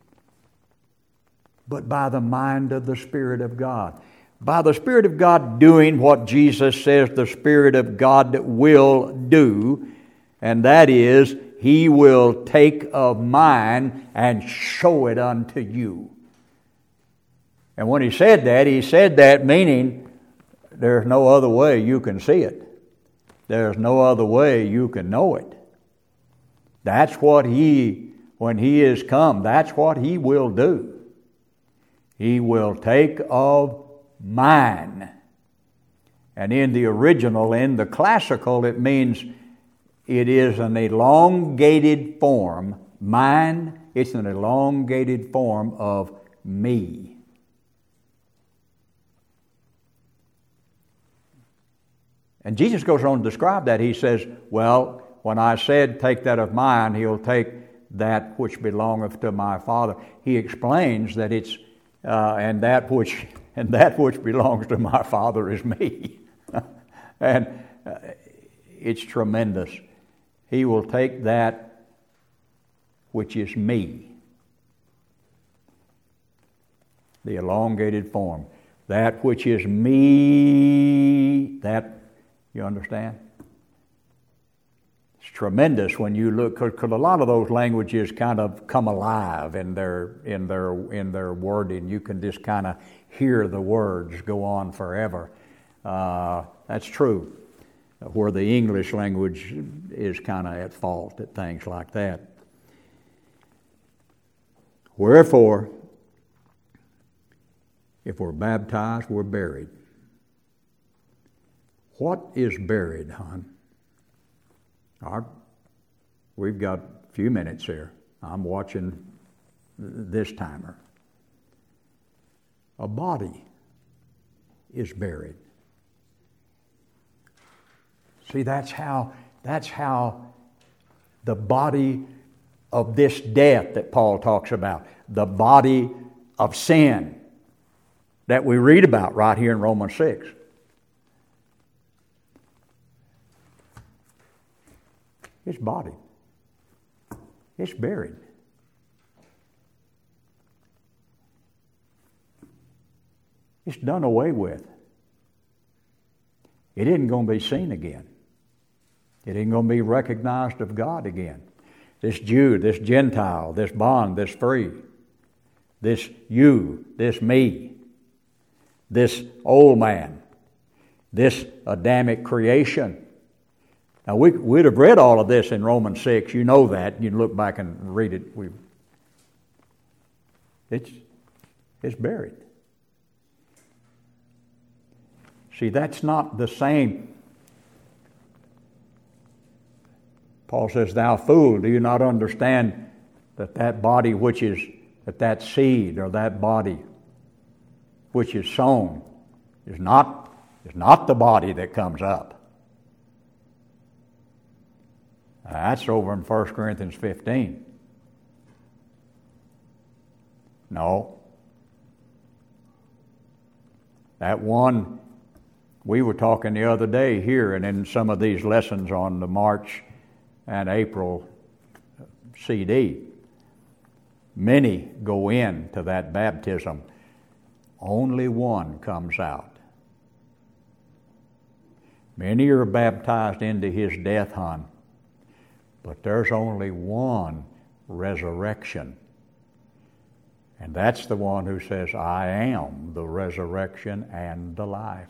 but by the mind of the Spirit of God. By the Spirit of God doing what Jesus says the Spirit of God will do, and that is, He will take of mine and show it unto you. And when He said that meaning there's no other way you can see it. There's no other way you can know it. That's what when He is come, that's what He will do. He will take of mine. And in the original, in the classical, it means it is an elongated form. Mine, it's an elongated form of me. And Jesus goes on to describe that. He says, well, when I said take that of mine, He'll take that which belongeth to my Father. He explains that it's and that which belongs to my Father is me. And it's tremendous. He will take that which is me, the elongated form, that which is me, that, you understand? It's tremendous when you look, because a lot of those languages kind of come alive in their wording. You can just kind of hear the words go on forever. That's true, where the English language is kind of at fault at things like that. Wherefore, if we're baptized, we're buried. What is buried, hon? We've got a few minutes here. I'm watching this timer. A body is buried. See, that's how the body of this death that Paul talks about, the body of sin that we read about right here in Romans 6. His body, it's buried. It's done away with. It isn't going to be seen again. It ain't going to be recognized of God again. This Jew, this Gentile, this bond, this free, this you, this me, this old man, this Adamic creation. Now, we'd have read all of this in Romans 6. You know that. You can look back and read it. It's buried. See, that's not the same. Paul says, "Thou fool, do you not understand that body which is, that seed or that body which is sown is not the body that comes up." That's over in 1 Corinthians 15. No. That one, we were talking the other day here and in some of these lessons on the March and April CD. Many go into that baptism. Only one comes out. Many are baptized into his death, hon. But there's only one resurrection. And that's the one who says, "I am the resurrection and the life."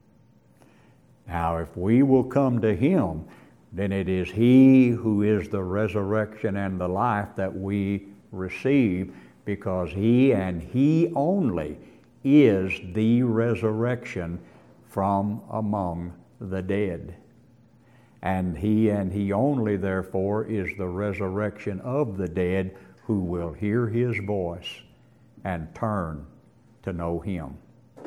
Now, if we will come to him, then it is he who is the resurrection and the life that we receive, because he and he only is the resurrection from among the dead. And he only, therefore, is the resurrection of the dead who will hear his voice and turn to know him.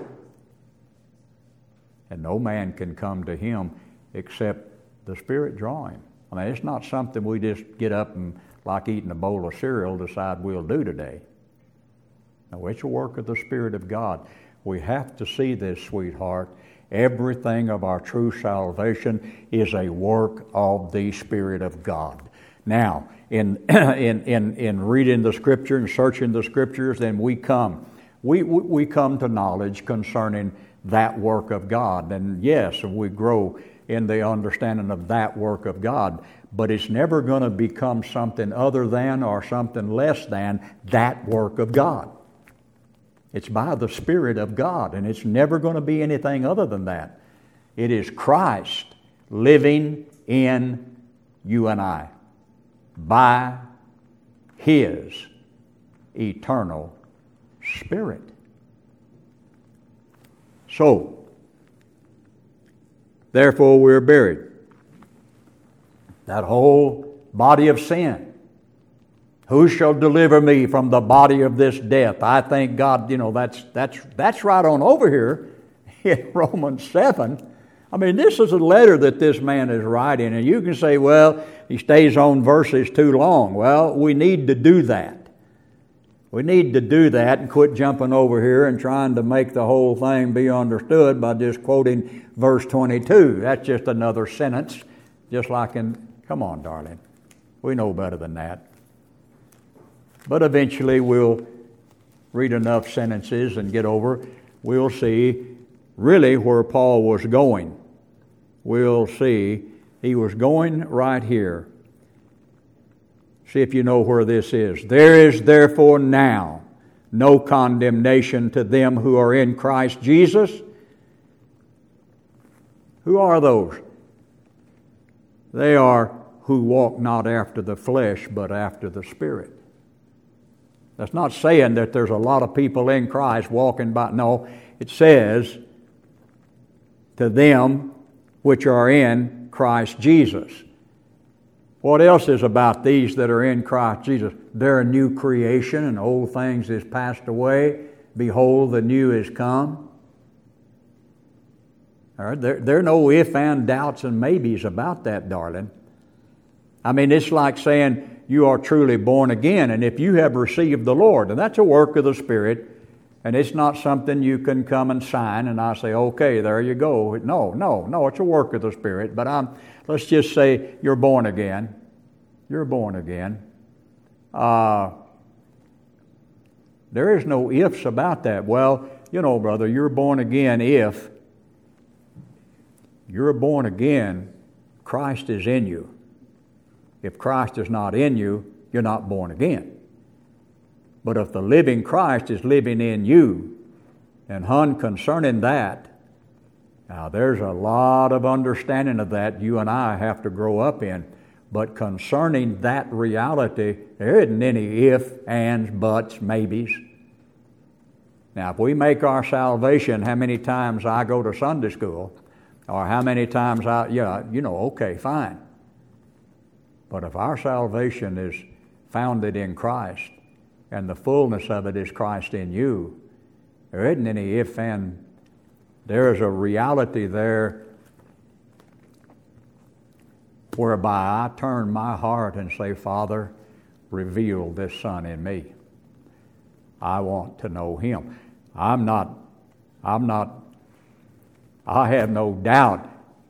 And no man can come to him except the Spirit draw him. I mean, it's not something we just get up and, like eating a bowl of cereal, decide we'll do today. No, it's a work of the Spirit of God. We have to see this, sweetheart. Everything of our true salvation is a work of the Spirit of God. Now, in reading the Scripture and searching the Scriptures, then we come to knowledge concerning that work of God. And yes, we grow in the understanding of that work of God, but it's never going to become something other than or something less than that work of God. It's by the Spirit of God, and it's never going to be anything other than that. It is Christ living in you and I by his eternal Spirit. So, therefore we are buried. That whole body of sin. Who shall deliver me from the body of this death? I thank God, that's right on over here in Romans 7. I mean, this is a letter that this man is writing, and you can say, well, he stays on verses too long. Well, we need to do that. We need to do that and quit jumping over here and trying to make the whole thing be understood by just quoting verse 22. That's just another sentence, just like come on, darling. We know better than that. But eventually we'll read enough sentences and get over. We'll see really where Paul was going. We'll see he was going right here. See if you know where this is. There is therefore now no condemnation to them who are in Christ Jesus. Who are those? They are who walk not after the flesh, but after the Spirit. That's not saying that there's a lot of people in Christ walking by. No, it says to them which are in Christ Jesus. What else is about these that are in Christ Jesus? They're a new creation, and old things is passed away. Behold, the new is come. All right, there are no ifs and doubts and maybes about that, darling. I mean, it's like saying you are truly born again, and if you have received the Lord, and that's a work of the Spirit, and it's not something you can come and sign, and I say, okay, there you go. No, it's a work of the Spirit, but let's just say you're born again. You're born again. There is no ifs about that. Well, brother, you're born again if you're born again, Christ is in you. If Christ is not in you, you're not born again. But if the living Christ is living in you, and concerning that, now there's a lot of understanding of that you and I have to grow up in. But concerning that reality, there isn't any ifs, ands, buts, maybes. Now, if we make our salvation how many times I go to Sunday school, or how many times okay, fine. But if our salvation is founded in Christ, and the fullness of it is Christ in you, there isn't any if and. There is a reality there whereby I turn my heart and say, Father, reveal this Son in me. I want to know Him. I have no doubt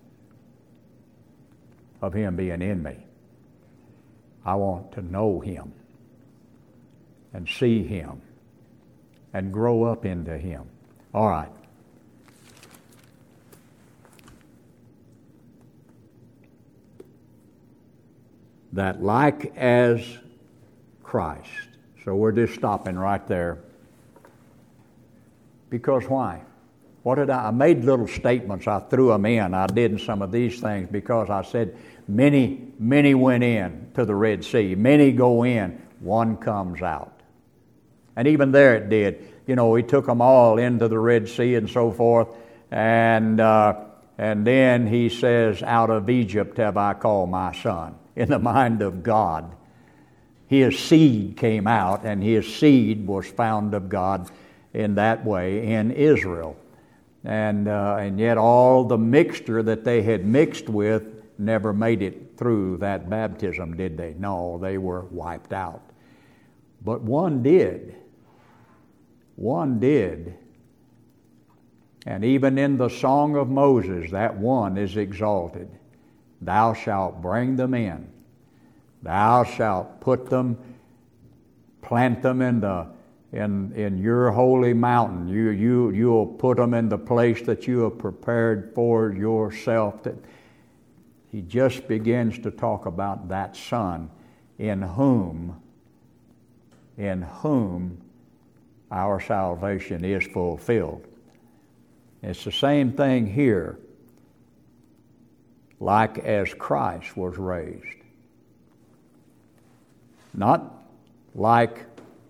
of Him being in me. I want to know Him and see Him and grow up into Him. All right. That like as Christ. So we're just stopping right there. Because why? I made little statements. I threw them in. I did some of these things because I said many went in to the Red Sea. Many go in. One comes out. And even there it did. He took them all into the Red Sea and so forth. And then he says, out of Egypt have I called my son. In the mind of God, his seed came out, and his seed was found of God in that way in Israel. And yet all the mixture that they had mixed with never made it through that baptism, did they? No, they were wiped out. But one did. One did. And even in the Song of Moses, that one is exalted. Thou shalt bring them in. Thou shalt put them, plant them in your holy mountain. You'll put them in the place that you have prepared for yourself. That he just begins to talk about that Son in whom our salvation is fulfilled. It's the same thing here. Like as Christ was raised. Not like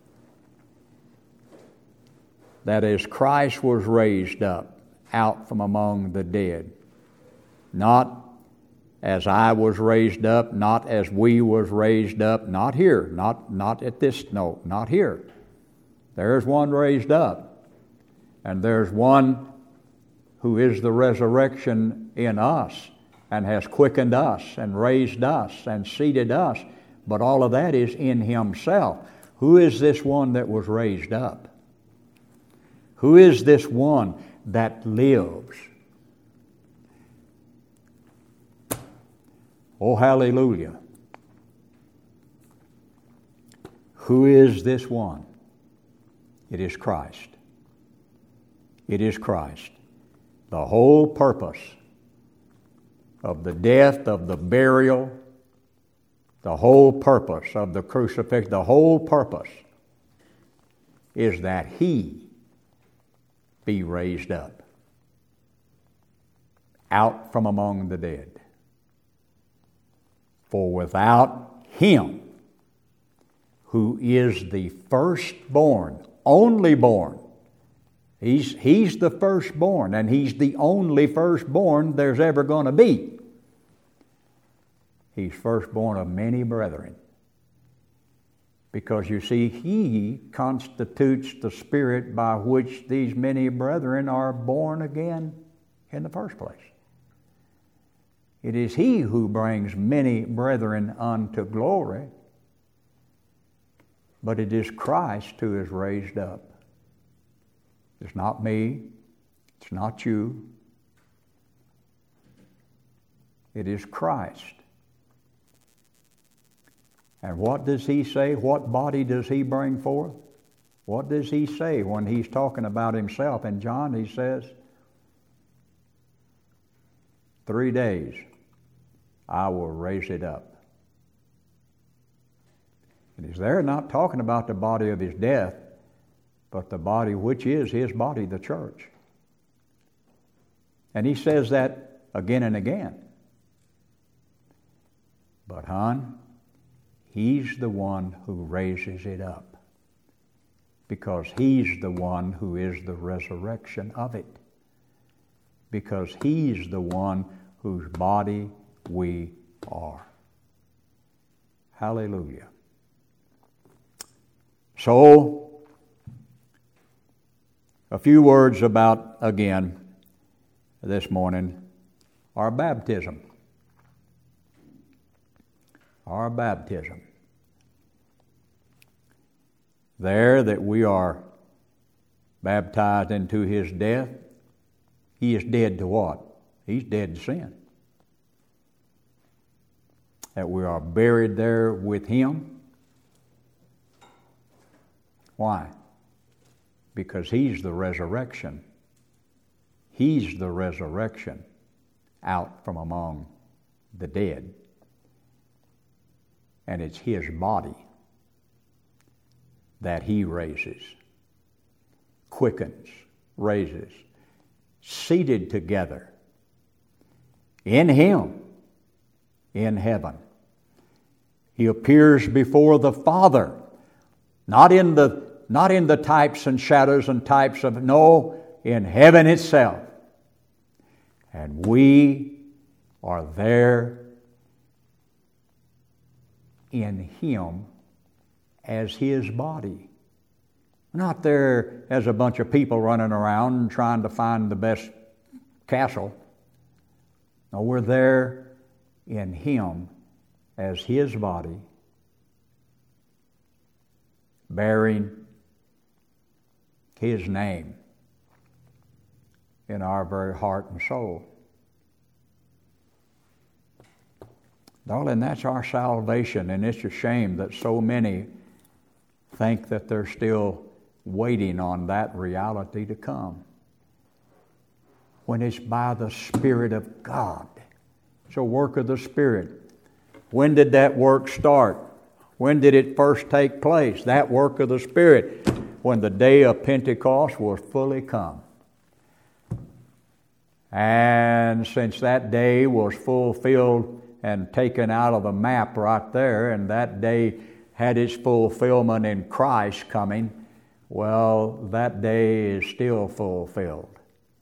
that as Christ was raised up out from among the dead. Not as I was raised up, not as we was raised up, not here, not at this, no, not here. There's one raised up, and there's one who is the resurrection in us, and has quickened us, and raised us, and seated us. But all of that is in Himself, Who is this one that was raised up? Who is this one that lives? Oh, hallelujah. Who is this one? It is Christ. It is Christ. The whole purpose of the death, of the burial, the whole purpose of the crucifixion, the whole purpose is that He be raised up out from among the dead. For without Him, who is the firstborn, only born, He's the firstborn, and He's the only firstborn there's ever going to be. He's firstborn of many brethren. Because you see, He constitutes the Spirit by which these many brethren are born again in the first place. It is He who brings many brethren unto glory, but it is Christ who is raised up. It's not me. It's not you. It is Christ. And what does He say? What body does He bring forth? What does He say when He's talking about Himself? In John, He says, 3 days I will raise it up. And He's there not talking about the body of His death, but the body which is His body, the church. And He says that again and again. But, hon, He's the one who raises it up, because He's the one who is the resurrection of it, because He's the one whose body we are. Hallelujah. So, a few words about, again, this morning, our baptism. Our baptism. There that we are baptized into His death. He is dead to what? He's dead to sin. That we are buried there with Him. Why? Because He's the resurrection. He's the resurrection out from among the dead. And it's His body that He raises, quickens, raises, seated together in Him in heaven. He appears before the Father, not in the types and shadows and types of, no, in heaven itself. And we are there in Him as His body. We're not there as a bunch of people running around trying to find the best castle. No, we're there in Him as His body, bearing His name in our very heart and soul. Darling, that's our salvation, and it's a shame that so many think that they're still waiting on that reality to come, when it's by the Spirit of God. It's a work of the Spirit. When did that work start? When did it first take place? That work of the Spirit, when the day of Pentecost was fully come. And since that day was fulfilled and taken out of the map right there, and that day had its fulfillment in Christ coming, well, that day is still fulfilled.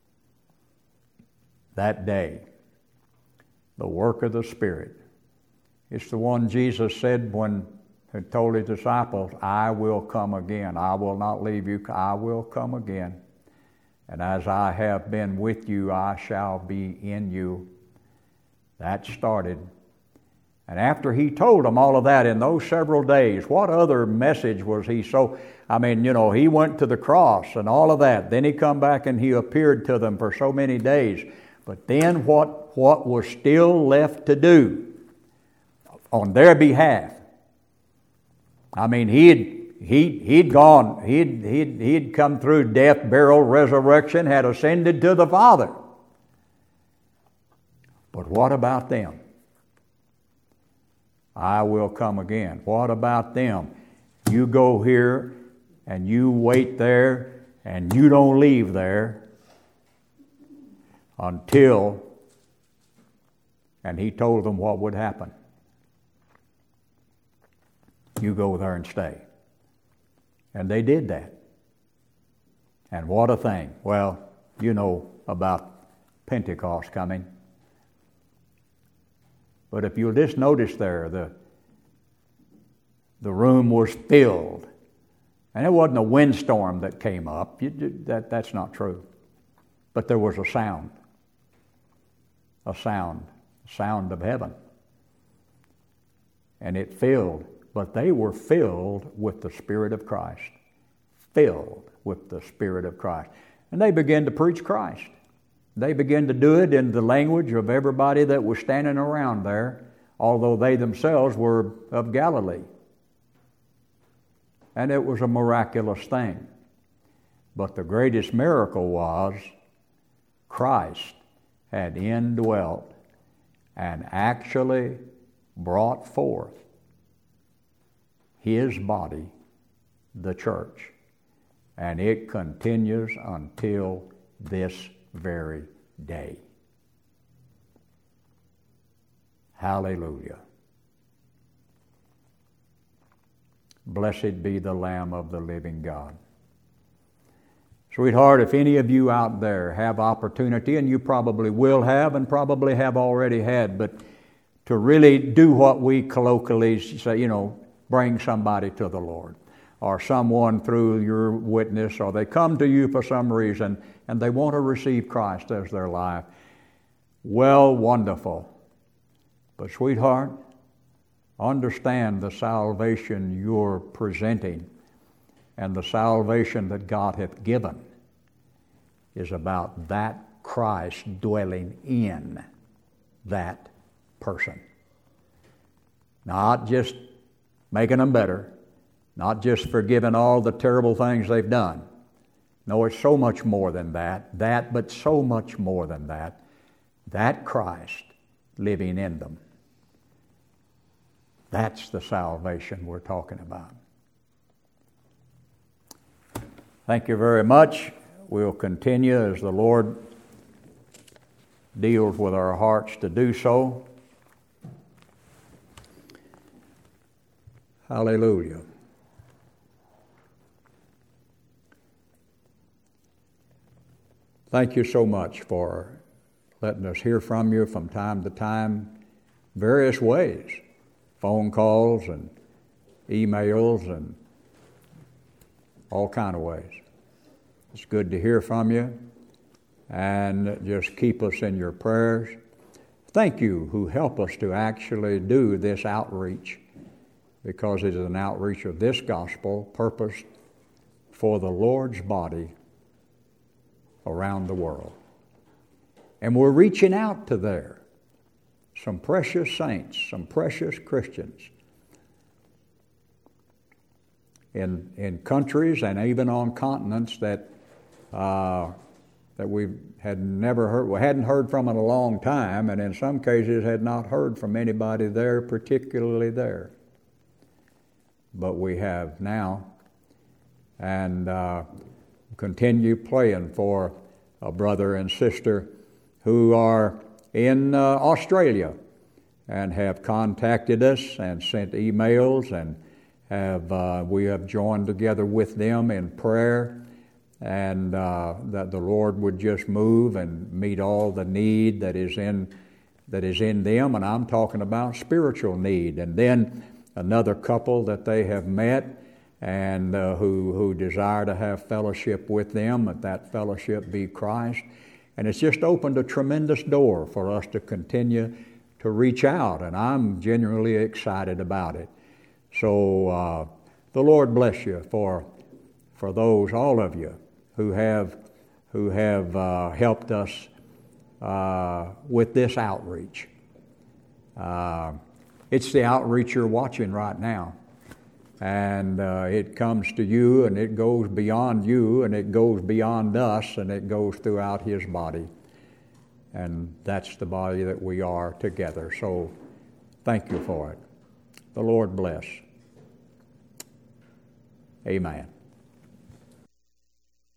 That day, the work of the Spirit. It's the one Jesus said when He told His disciples, I will come again. I will not leave you. I will come again. And as I have been with you, I shall be in you. That started And after he told them all of that in those several days, what other message was he so... I mean, he went to the cross and all of that. Then he come back and he appeared to them for so many days. But then what was still left to do on their behalf? I mean, he'd gone, he'd come through death, burial, resurrection, had ascended to the Father. But what about them? I will come again. What about them? You go here and you wait there and you don't leave there until, and he told them what would happen. You go there and stay. And they did that. And what a thing. Well, you know about Pentecost coming. But if you'll just notice there, the room was filled. And it wasn't a windstorm that came up. That's not true. But there was a sound. A sound of heaven. And it filled. But they were filled with the Spirit of Christ. Filled with the Spirit of Christ. And they began to preach Christ. They began to do it in the language of everybody that was standing around there, although they themselves were of Galilee. And it was a miraculous thing. But the greatest miracle was Christ had indwelt and actually brought forth His body, the church. And it continues until this very day. Hallelujah. Blessed be the Lamb of the living God. Sweetheart, if any of you out there have opportunity, and you probably will have and probably have already had, but to really do what we colloquially say, bring somebody to the Lord, or someone through your witness, or they come to you for some reason and they want to receive Christ as their life. Well, wonderful. But sweetheart, understand the salvation you're presenting and the salvation that God hath given is about that Christ dwelling in that person. Not just making them better, not just forgiving all the terrible things they've done. No, it's so much more than that, but so much more than that. That Christ living in them. That's the salvation we're talking about. Thank you very much. We'll continue as the Lord deals with our hearts to do so. Hallelujah. Thank you so much for letting us hear from you from time to time, various ways, phone calls and emails and all kind of ways. It's good to hear from you, and just keep us in your prayers. Thank you who help us to actually do this outreach, because it is an outreach of this gospel purposed for the Lord's body around the world. And we're reaching out to there. Some precious saints, some precious Christians in countries and even on continents that we had never heard, we hadn't heard from in a long time, and in some cases had not heard from anybody there, particularly there. But we have now, and continue praying for a brother and sister who are in Australia and have contacted us and sent emails, and we have joined together with them in prayer, and that the Lord would just move and meet all the need that is in them, and I'm talking about spiritual need. And then another couple that they have met and who desire to have fellowship with them, that fellowship be Christ. And it's just opened a tremendous door for us to continue reach out, and I'm genuinely excited about it. So the Lord bless you for those, all of you, who have helped us with this outreach. It's the outreach you're watching right now. And it comes to you, and it goes beyond you, and it goes beyond us, and it goes throughout His body. And that's the body that we are together. So thank you for it. The Lord bless. Amen.